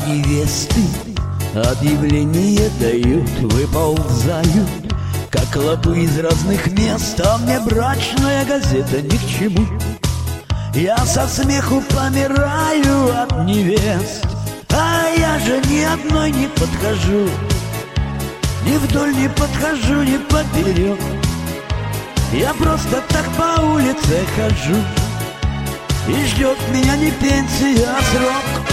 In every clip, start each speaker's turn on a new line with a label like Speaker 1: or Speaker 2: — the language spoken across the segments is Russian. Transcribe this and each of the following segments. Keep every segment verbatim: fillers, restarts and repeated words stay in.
Speaker 1: невесты объявления дают, выползают, как клопы из разных мест. А мне брачная газета ни к чему. Я со смеху помираю от невест, а я же ни одной не подхожу. Ни вдоль не подхожу, ни поперек. Я просто так по улице хожу, и ждет меня не пенсия, а срок.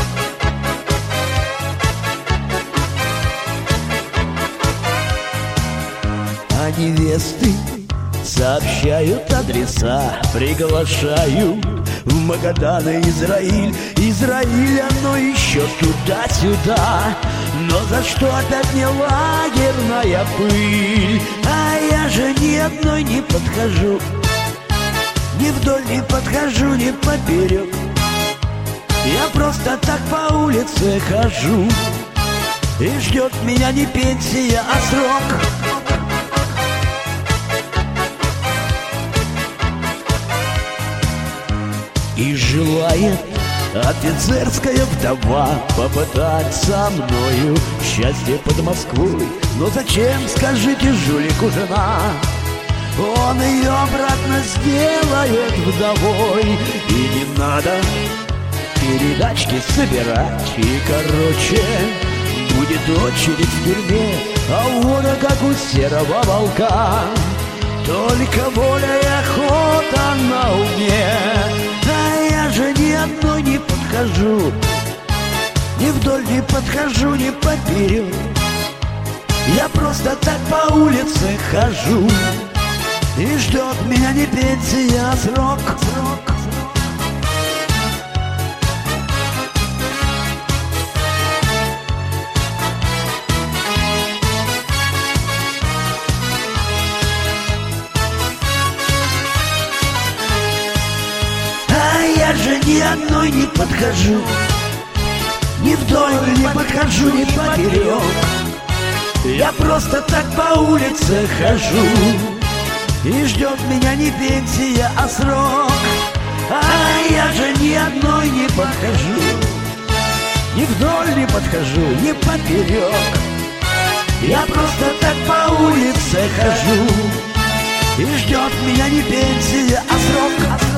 Speaker 1: А невесты сообщают адреса, приглашают в Магадан и Израиль. Израиль, оно еще туда-сюда, но за что опять не лагерная пыль? А я же ни одной не подхожу, ни вдоль не подхожу, ни поперек. Я просто так по улице хожу, и ждет меня не пенсия, а срок. И желает офицерская вдова попытать со мною счастье под Москвой. Но зачем, скажите, жулику жена? Он ее обратно сделает вдовой. И не надо передачки собирать. И, короче, будет очередь в тюрьме, а угода, как у серого волка. Только воля и охота на уме. А я же ни одной не подхожу, ни вдоль не подхожу, ни поперек. Я просто так по улице хожу, и ждет меня не пенсия, а срок. Я же ни одной не подхожу, ни вдоль не подхожу, ни поперек. Я просто так по улице хожу, и ждет меня не пенсия, а срок. А я же ни одной не подхожу, ни вдоль не подхожу, ни поперек. Я просто так по улице хожу, и ждет меня не пенсия, а срок.